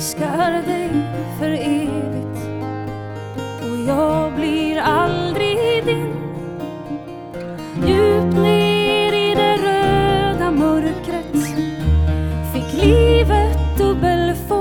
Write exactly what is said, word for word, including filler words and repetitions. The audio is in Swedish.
älskar dig för evigt och jag blir aldrig din. Djupt ner i det röda mörkret fick livet dubbel